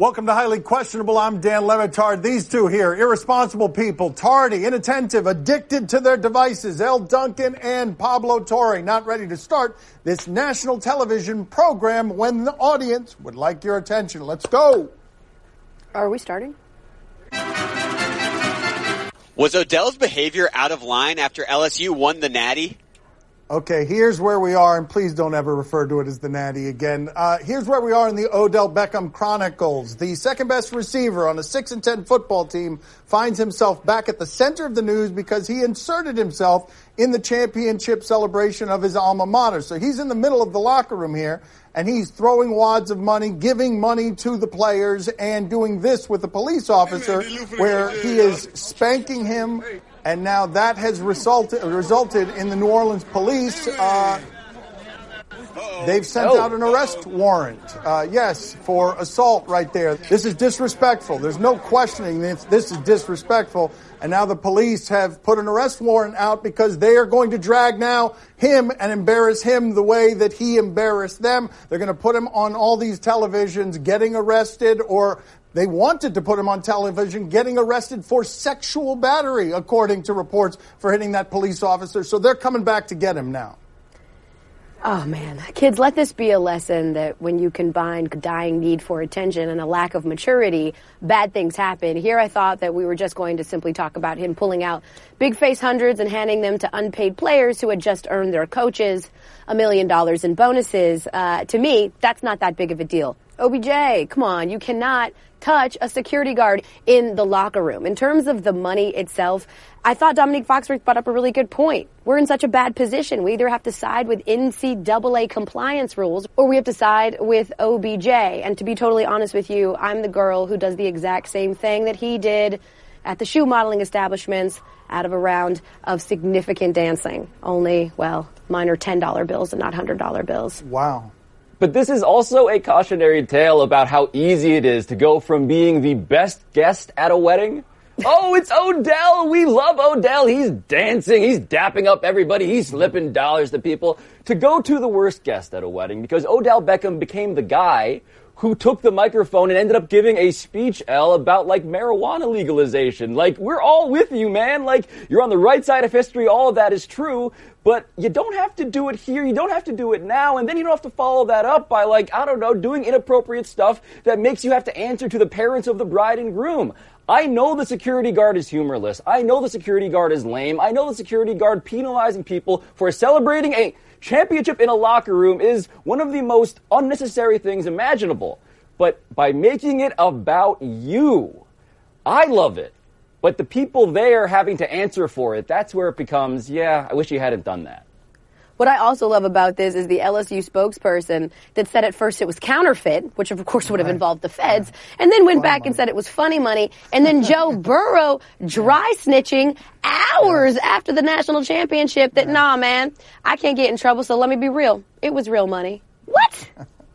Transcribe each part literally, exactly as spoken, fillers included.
Welcome to Highly Questionable. I'm Dan Le Batard. These two here, irresponsible people, tardy, inattentive, addicted to their devices. Elle Duncan and Pablo Torre, not ready to start this national television program when the audience would like your attention. Let's go. Are we starting? Was Odell's behavior out of line after L S U won the Natty? Okay, here's where we are, and please don't ever refer to it as the Natty again. Uh, here's where we are in the Odell Beckham Chronicles. The second-best receiver on a six and ten football team finds himself back at the center of the news because he inserted himself in the championship celebration of his alma mater. So he's in the middle of the locker room here, and he's throwing wads of money, giving money to the players, and doing this with a police officer where he is spanking him. And now that has resulted resulted in the New Orleans police. Uh, they've sent oh. out an arrest warrant. Uh, yes, for assault right there. This is disrespectful. There's no questioning this. This is disrespectful. And now the police have put an arrest warrant out because they are going to drag now him and embarrass him the way that he embarrassed them. They're going to put him on all these televisions getting arrested, or they wanted to put him on television getting arrested for sexual battery, according to reports, for hitting that police officer. So they're coming back to get him now. Oh, man. Kids, let this be a lesson that when you combine dying need for attention and a lack of maturity, bad things happen. Here I thought that we were just going to simply talk about him pulling out big face hundreds and handing them to unpaid players who had just earned their coaches a million dollars in bonuses. Uh, to me, that's not that big of a deal. O B J, come on, you cannot touch a security guard in the locker room. In terms of the money itself, I thought Dominique Foxworth brought up a really good point. We're in such a bad position. We either have to side with N C double A compliance rules or we have to side with O B J. And to be totally honest with you, I'm the girl who does the exact same thing that he did at the shoe modeling establishments out of a round of significant dancing. Only, well, mine are ten dollar bills and not one hundred dollar bills. Wow. But this is also a cautionary tale about how easy it is to go from being the best guest at a wedding. Oh, it's Odell. We love Odell. He's dancing. He's dapping up everybody. He's slipping dollars to people. To go to the worst guest at a wedding because Odell Beckham became the guy who took the microphone and ended up giving a speech, L, about, like, marijuana legalization. Like, we're all with you, man. Like, you're on the right side of history. All of that is true. But you don't have to do it here. You don't have to do it now. And then you don't have to follow that up by, like, I don't know, doing inappropriate stuff that makes you have to answer to the parents of the bride and groom. I know the security guard is humorless. I know the security guard is lame. I know the security guard penalizing people for celebrating a championship in a locker room is one of the most unnecessary things imaginable. But by making it about you, I love it. But the people there having to answer for it, that's where it becomes, yeah, I wish you hadn't done that. What I also love about this is the L S U spokesperson that said at first it was counterfeit, which of course would have right. involved the feds, and then went funny back money. and said it was funny money, and then Joe Burrow dry snitching hours yeah. after the national championship that, yeah. nah, man, I can't get in trouble, so let me be real. It was real money. What?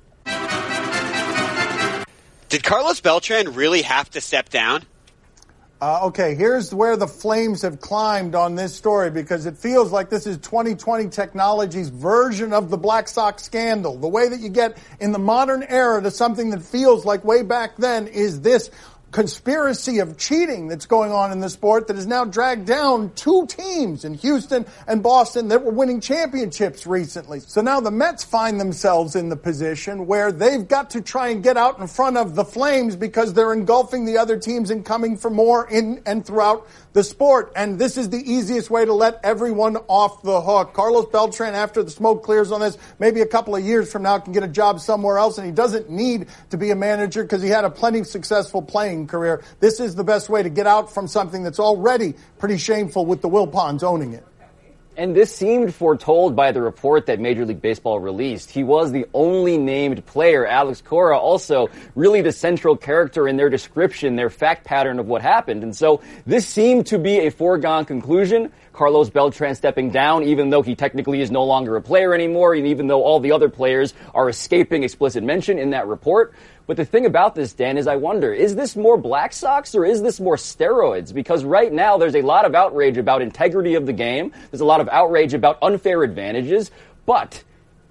Did Carlos Beltran really have to step down? Uh, okay, here's where the flames have climbed on this story because it feels like this is twenty twenty technology's version of the Black Sox scandal. The way that you get in the modern era to something that feels like way back then is this conspiracy of cheating that's going on in the sport that has now dragged down two teams in Houston and Boston that were winning championships recently. So now the Mets find themselves in the position where they've got to try and get out in front of the flames because they're engulfing the other teams and coming for more in and throughout the sport. And this is the easiest way to let everyone off the hook. Carlos Beltran, after the smoke clears on this, maybe a couple of years from now can get a job somewhere else, and he doesn't need to be a manager because he had a plenty successful playing career. This is the best way to get out from something that's already pretty shameful with the Wilpons owning it. And this seemed foretold by the report that Major League Baseball released. He was the only named player. Alex Cora also really the central character in their description, their fact pattern of what happened. And so this seemed to be a foregone conclusion. Carlos Beltran stepping down, even though he technically is no longer a player anymore, and even though all the other players are escaping explicit mention in that report. But the thing about this, Dan, is I wonder, is this more Black Sox or is this more steroids? Because right now there's a lot of outrage about integrity of the game. There's a lot of outrage about unfair advantages. But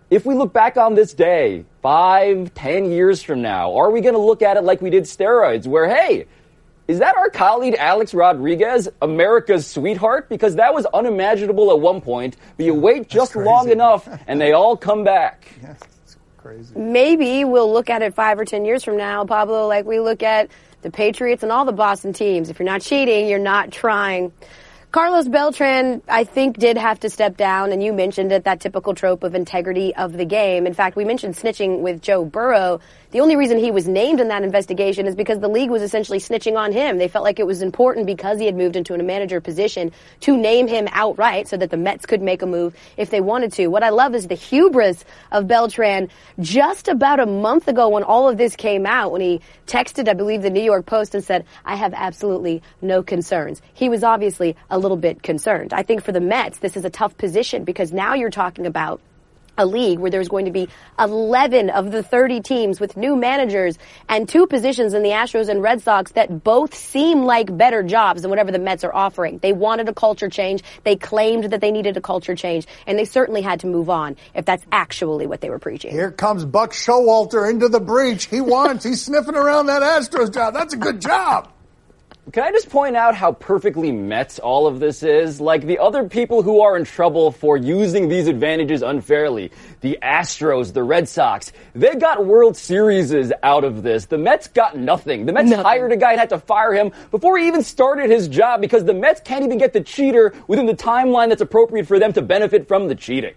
if we look back on this day, five, ten years from now, are we going to look at it like we did steroids, where, hey, is that our colleague Alex Rodriguez, America's sweetheart? Because that was unimaginable at one point, but you wait just long enough and they all come back. Yeah, it's crazy. Maybe we'll look at it five or ten years from now, Pablo, like we look at the Patriots and all the Boston teams. If you're not cheating, you're not trying. Carlos Beltran, I think, did have to step down, and you mentioned it, that typical trope of integrity of the game. In fact, we mentioned snitching with Joe Burrow. The only reason he was named in that investigation is because the league was essentially snitching on him. They felt like it was important because he had moved into a manager position to name him outright so that the Mets could make a move if they wanted to. What I love is the hubris of Beltran just about a month ago when all of this came out, when he texted, I believe, the New York Post and said, I have absolutely no concerns. He was obviously a little bit concerned. I think for the Mets, this is a tough position because now you're talking about a league where there's going to be eleven of the thirty teams with new managers and two positions in the Astros and Red Sox that both seem like better jobs than whatever the Mets are offering. They wanted a culture change. They claimed that they needed a culture change, and they certainly had to move on if that's actually what they were preaching. Here comes Buck Showalter into the breach. He wants. He's sniffing around that Astros job. That's a good job. Can I just point out how perfectly Mets all of this is? Like the other people who are in trouble for using these advantages unfairly, the Astros, the Red Sox, they got World Series out of this. The Mets got nothing. The Mets nothing. hired a guy and had to fire him before he even started his job because the Mets can't even get the cheater within the timeline that's appropriate for them to benefit from the cheating.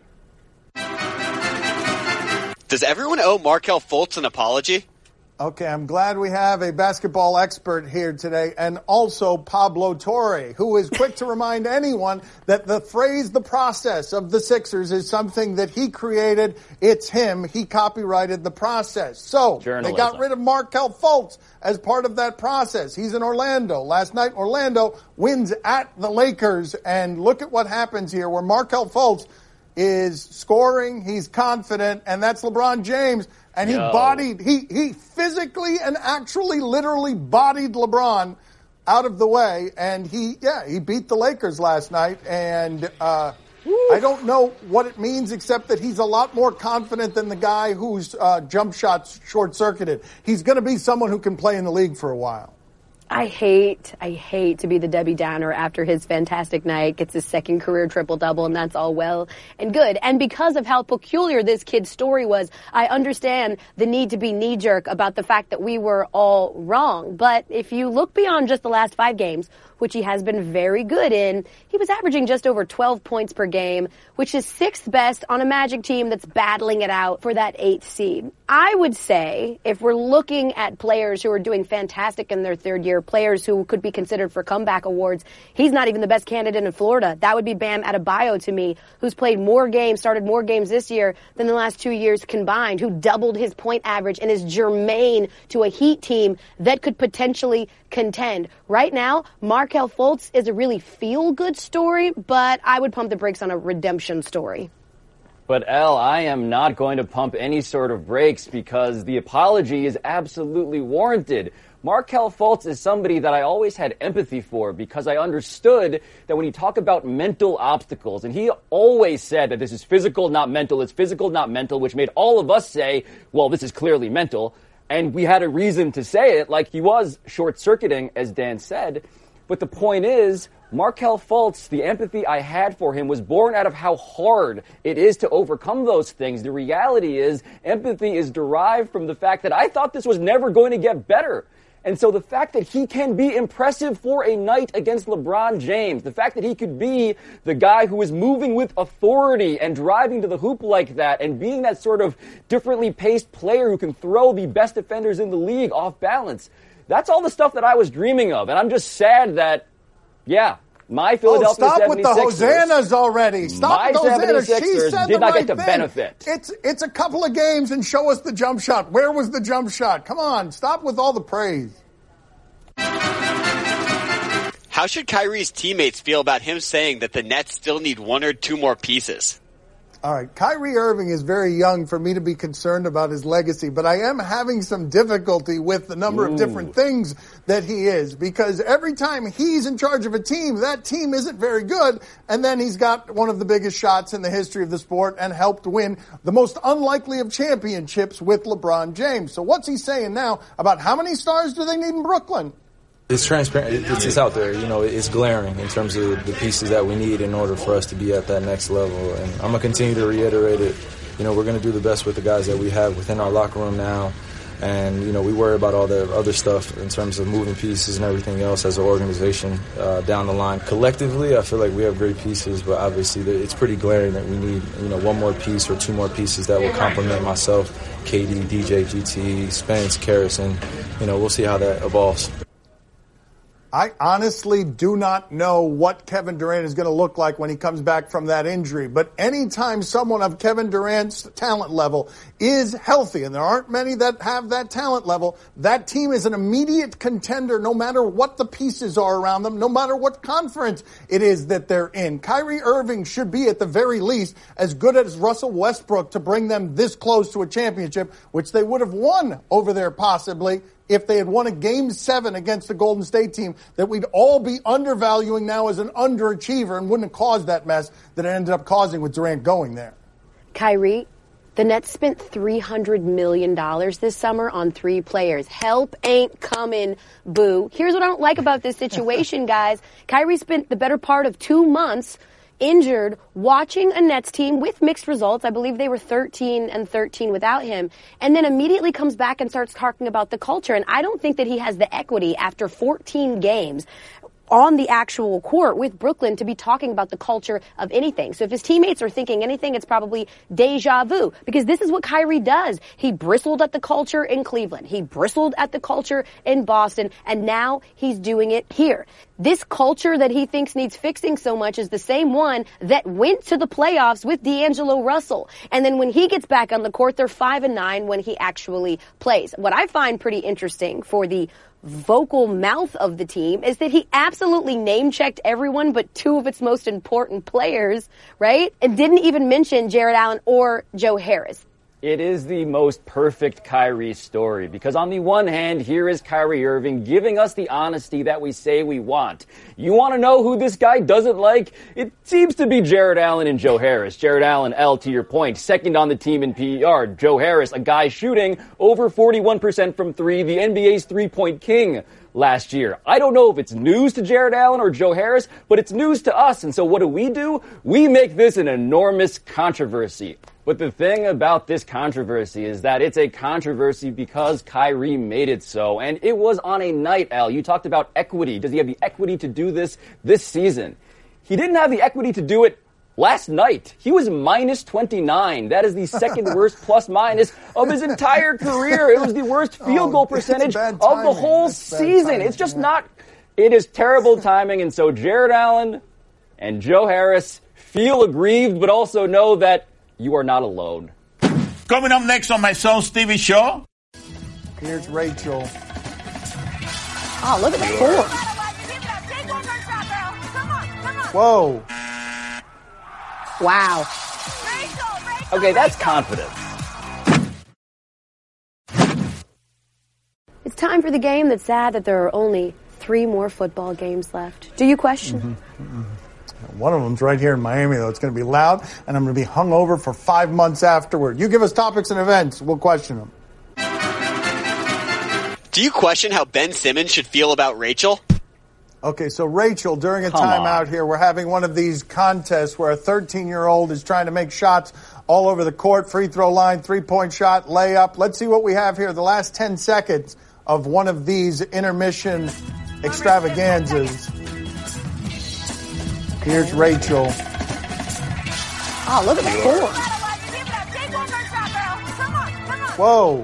Does everyone owe Markelle Fultz an apology? Okay, I'm glad we have a basketball expert here today, and also Pablo Torre, who is quick to remind anyone that the phrase, the process of the Sixers is something that he created. It's him. He copyrighted the process. So Journalism. They got rid of Markelle Fultz as part of that process. He's in Orlando. Last night, Orlando wins at the Lakers, and look at what happens here, where Markelle Fultz is scoring, he's confident, and that's LeBron James. And he Yo. bodied, he, he physically and actually literally bodied LeBron out of the way. And he, yeah, he beat the Lakers last night. And uh, I don't know what it means except that he's a lot more confident than the guy whose uh, jump shots short-circuited. He's going to be someone who can play in the league for a while. I hate, I hate to be the Debbie Downer after his fantastic night, gets his second career triple-double, and that's all well and good. And because of how peculiar this kid's story was, I understand the need to be knee-jerk about the fact that we were all wrong. But if you look beyond just the last five games, which he has been very good in, he was averaging just over twelve points per game, which is sixth best on a Magic team that's battling it out for that eighth seed. I would say if we're looking at players who are doing fantastic in their third year, players who could be considered for comeback awards, he's not even the best candidate in Florida. That would be Bam Adebayo to me, who's played more games, started more games this year than the last two years combined, who doubled his point average and is germane to a Heat team that could potentially contend. Right now, Markelle Fultz is a really feel-good story, but I would pump the brakes on a redemption story. But, Elle, I am not going to pump any sort of brakes because the apology is absolutely warranted. Markelle Fultz is somebody that I always had empathy for because I understood that when you talk about mental obstacles, and he always said that this is physical, not mental, it's physical, not mental, which made all of us say, well, this is clearly mental. And we had a reason to say it, like he was short-circuiting, as Dan said. But the point is, Markelle Fultz, the empathy I had for him was born out of how hard it is to overcome those things. The reality is, empathy is derived from the fact that I thought this was never going to get better. And so the fact that he can be impressive for a night against LeBron James, the fact that he could be the guy who is moving with authority and driving to the hoop like that and being that sort of differently paced player who can throw the best defenders in the league off balance, that's all the stuff that I was dreaming of. And I'm just sad that, yeah, my Philadelphia oh, stop with the seventy-sixers, hosannas already. Stop my with the hosannas. She seventy-sixers said did the not right get to thing. benefit. It's it's a couple of games and show us the jump shot. Where was the jump shot? Come on, stop with all the praise. How should Kyrie's teammates feel about him saying that the Nets still need one or two more pieces? All right, Kyrie Irving is very young for me to be concerned about his legacy, but I am having some difficulty with the number Ooh. of different things that he is, because every time he's in charge of a team, that team isn't very good, and then he's got one of the biggest shots in the history of the sport and helped win the most unlikely of championships with LeBron James. So what's he saying now about how many stars do they need in Brooklyn? It's transparent. It's just out there. You know, it's glaring in terms of the pieces that we need in order for us to be at that next level. And I'm going to continue to reiterate it. You know, we're going to do the best with the guys that we have within our locker room now. And, you know, we worry about all the other stuff in terms of moving pieces and everything else as an organization uh, down the line. Collectively, I feel like we have great pieces, but obviously it's pretty glaring that we need, you know, one more piece or two more pieces that will complement myself, K D, D J, G T, Spence, Karras, and, you know, we'll see how that evolves. I honestly do not know what Kevin Durant is going to look like when he comes back from that injury. But anytime someone of Kevin Durant's talent level is healthy, and there aren't many that have that talent level, that team is an immediate contender no matter what the pieces are around them, no matter what conference it is that they're in. Kyrie Irving should be at the very least as good as Russell Westbrook to bring them this close to a championship, which they would have won over there possibly if they had won a game seven against the Golden State team that we'd all be undervaluing now as an underachiever and wouldn't have caused that mess that it ended up causing with Durant going there. Kyrie, the Nets spent three hundred million dollars this summer on three players. Help ain't coming, boo. Here's what I don't like about this situation, guys. Kyrie spent the better part of two months injured watching a Nets team with mixed results. I believe they were thirteen and thirteen without him, and then immediately comes back and starts talking about the culture. And I don't think that he has the equity after fourteen games on the actual court with Brooklyn to be talking about the culture of anything. So if his teammates are thinking anything, it's probably deja vu, because this is what Kyrie does. He bristled at the culture in Cleveland. He bristled at the culture in Boston, and now he's doing it here. This culture that he thinks needs fixing so much is the same one that went to the playoffs with D'Angelo Russell. And then when he gets back on the court, they're five and nine when he actually plays. What I find pretty interesting for the vocal mouth of the team is that he absolutely name-checked everyone but two of its most important players, right? And didn't even mention Jarrett Allen or Joe Harris. It is the most perfect Kyrie story, because on the one hand, here is Kyrie Irving giving us the honesty that we say we want. You want to know who this guy doesn't like? It seems to be Jarrett Allen and Joe Harris. Jarrett Allen, L, to your point, second on the team in P E R. Joe Harris, a guy shooting over forty-one percent from three, the N B A's three-point king last year. I don't know if it's news to Jarrett Allen or Joe Harris, but it's news to us. And so what do we do? We make this an enormous controversy. But the thing about this controversy is that it's a controversy because Kyrie made it so. And it was on a night, Al. You talked about equity. Does he have the equity to do this this season? He didn't have the equity to do it last night. He was minus twenty-nine. That is the second worst plus minus of his entire career. It was the worst field goal oh, percentage of the whole season. Timing, it's just yeah. not, it is terrible timing. And so Jarrett Allen and Joe Harris feel aggrieved, but also know that you are not alone. Coming up next on my Son Stevie show. Here's Rachel. Oh, look at that four. Whoa. Wow. Okay, that's confidence. It's time for the game that's sad that there are only three more football games left. Do you question? Mm-hmm. Mm-hmm. One of them's right here in Miami, though. It's going to be loud, and I'm going to be hungover for five months afterward. You give us topics and events, we'll question them. Do you question how Ben Simmons should feel about Rachel? Okay, so Rachel, during a Come timeout on. here, we're having one of these contests where a thirteen-year-old is trying to make shots all over the court, free throw line, three-point shot, layup. Let's see what we have here. The last ten seconds of one of these intermission extravaganzas. Here's Rachel. Oh, look at that four. Whoa.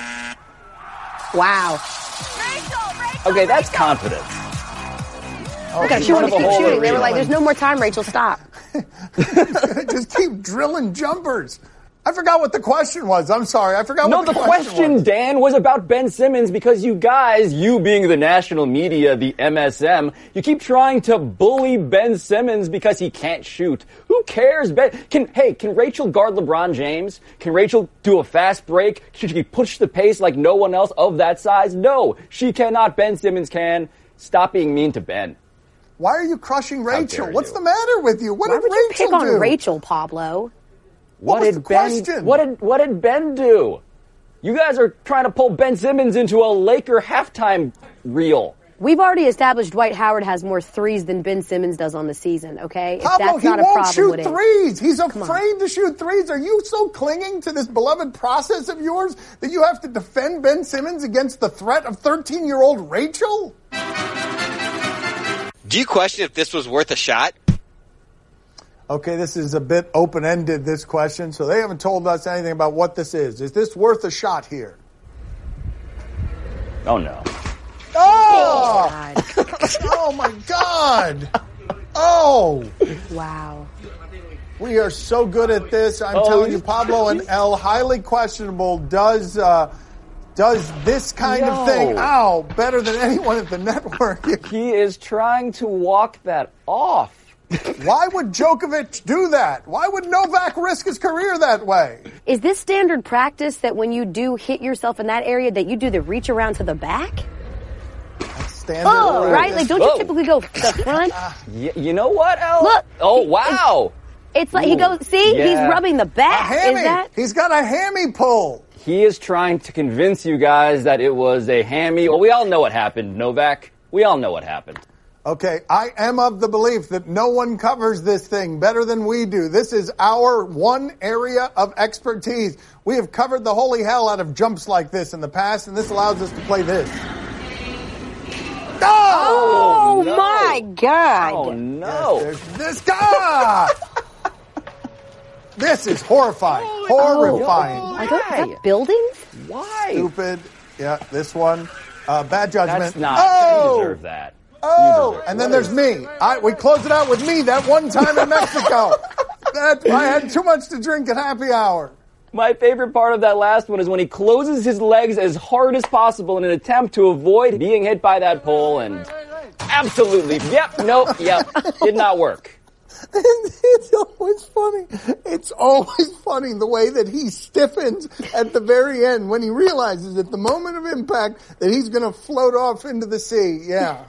Wow. Okay, that's confidence. Oh, look at her. She wanted to keep shooting. They were like, there's no more time, Rachel. Stop. Just keep drilling jumpers. I forgot what the question was. I'm sorry. I forgot no, what the, the question, question, was. Dan, was about Ben Simmons because you guys, you being the national media, the M S M, you keep trying to bully Ben Simmons because he can't shoot. Who cares? Ben, can, hey, can Rachel guard LeBron James? Can Rachel do a fast break? Should she push the pace like no one else of that size? No, she cannot. Ben Simmons can. Stop being mean to Ben. Why are you crushing Rachel? What's you. the matter with you? What Why did would Rachel you pick do? on Rachel, Pablo? What, What, was did the Ben? question? What did what did Ben do? You guys are trying to pull Ben Simmons into a Laker halftime reel. We've already established Dwight Howard has more threes than Ben Simmons does on the season, okay? If Pablo, that's he not won't a problem shoot with it. threes. He's afraid to shoot threes. Are you so clinging to this beloved process of yours that you have to defend Ben Simmons against the threat of thirteen-year-old Rachel? Do you question if this was worth a shot? Okay, this is a bit open-ended, this question, so they haven't told us anything about what this is. Is this worth a shot here? Oh, no. Oh! God. Oh, my God! Oh! Wow. We are so good at this. I'm Oh, telling you, he's- Pablo and El, highly questionable, does uh, does this kind No. of thing, ow, better than anyone at the network. He is trying to walk that off. Why would Djokovic do that? Why would Novak risk his career that way? Is this standard practice that when you do hit yourself in that area that you do the reach around to the back? That's standard. Oh, practice. right? Like, don't you Whoa. typically go to the front? Y- you know what, El? Look. Oh, It- wow. It's like he Ooh. goes, see, he's Yeah. rubbing the A back. hammy. Is that? He's got a hammy pull. He is trying to convince you guys that it was a hammy. Well, we all know what happened, Novak. We all know what happened. Okay, I am of the belief that no one covers this thing better than we do. This is our one area of expertise. We have covered the holy hell out of jumps like this in the past, and this allows us to play this. Oh, no. my God. Oh, no. There's this guy. This is horrifying. Horrifying. Are those, is that buildings? Why? Stupid. Yeah, this one. Uh, bad judgment. That's not. Oh! You deserve that. Oh, deserve and then there's me. I, we close it out with me that one time in Mexico. that, I had too much to drink at happy hour. My favorite part of that last one is when he closes his legs as hard as possible in an attempt to avoid being hit by that pole, and absolutely, yep, nope, yep, did not work. It's always funny. It's always funny the way that he stiffens at the very end when he realizes at the moment of impact that he's going to float off into the sea. Yeah.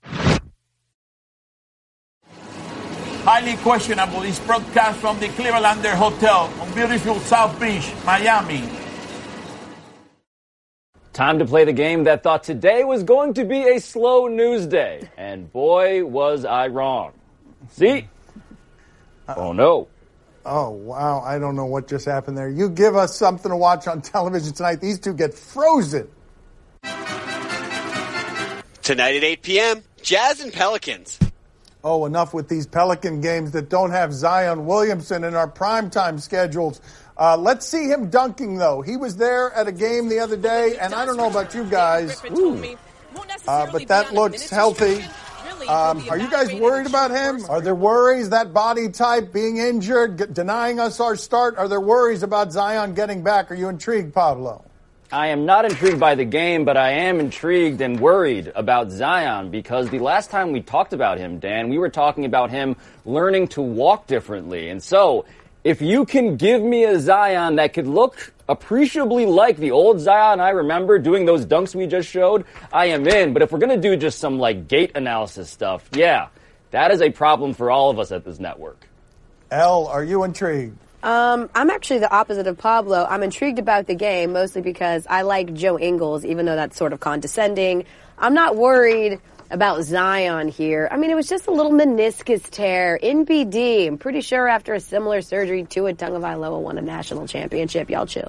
Highly questionable is broadcast from the Clevelander Hotel on beautiful South Beach, Miami. Time to play the game that thought today was going to be a slow news day. And boy, was I wrong. See? Oh, no. Oh, wow. I don't know what just happened there. You give us something to watch on television tonight. These two get frozen. Tonight at eight p.m., Jazz and Pelicans. Oh, enough with these Pelican games that don't have Zion Williamson in our primetime schedules. Uh, let's see him dunking, though. He was there at a game the other day, and I don't know about you guys, uh, but that looks healthy. Um, are you guys worried about him? Are there worries, that body type, being injured, g- denying us our start? Are there worries about Zion getting back? Are you intrigued, Pablo? I am not intrigued by the game, but I am intrigued and worried about Zion because the last time we talked about him, Dan, we were talking about him learning to walk differently. And so, if you can give me a Zion that could look appreciably like the old Zion I remember doing those dunks we just showed, I am in. But if we're going to do just some like gait analysis stuff, yeah, that is a problem for all of us at this network. Elle, are you intrigued? Um, I'm actually the opposite of Pablo. I'm intrigued about the game, mostly because I like Joe Ingles, even though that's sort of condescending. I'm not worried about Zion here. I mean, it was just a little meniscus tear. N P D. I'm pretty sure after a similar surgery, Tua Tagovailoa won a national championship. Y'all chill.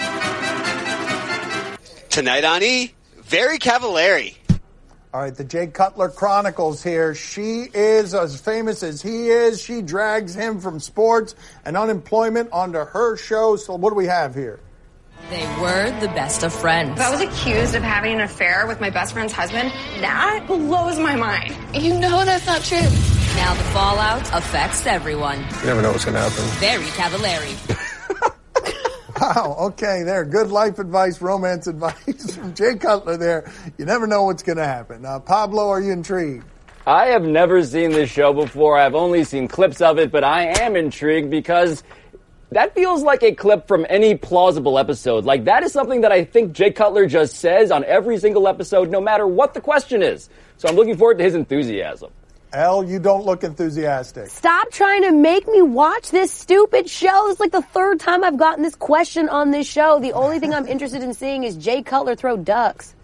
Tonight on E, Very Cavallari. All right, the Jay Cutler Chronicles here. She is as famous as he is. She drags him from sports and unemployment onto her show. So what do we have here? They were the best of friends. I was accused of having an affair with my best friend's husband. That blows my mind. You know that's not true. Now the fallout affects everyone. You never know what's going to happen. Very Cavallari. Wow, okay, there. Good life advice, romance advice from Jay Cutler there. You never know what's going to happen. Uh, Pablo, are you intrigued? I have never seen this show before. I've only seen clips of it, but I am intrigued because that feels like a clip from any plausible episode. Like, that is something that I think Jay Cutler just says on every single episode, no matter what the question is. So I'm looking forward to his enthusiasm. Elle, you don't look enthusiastic. Stop trying to make me watch this stupid show. It's like the third time I've gotten this question on this show. The only thing I'm interested in seeing is Jay Cutler throw ducks.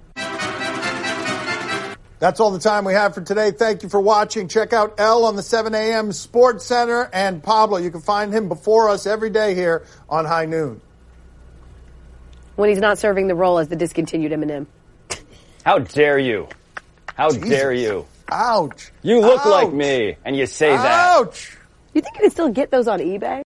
That's all the time we have for today. Thank you for watching. Check out Elle on the seven a.m. Sports Center, and Pablo. You can find him before us every day here on High Noon. When he's not serving the role as the discontinued Eminem. How dare you? How Jesus. dare you? Ouch. You look Ouch. like me, and you say that. Ouch. You think you can still get those on eBay?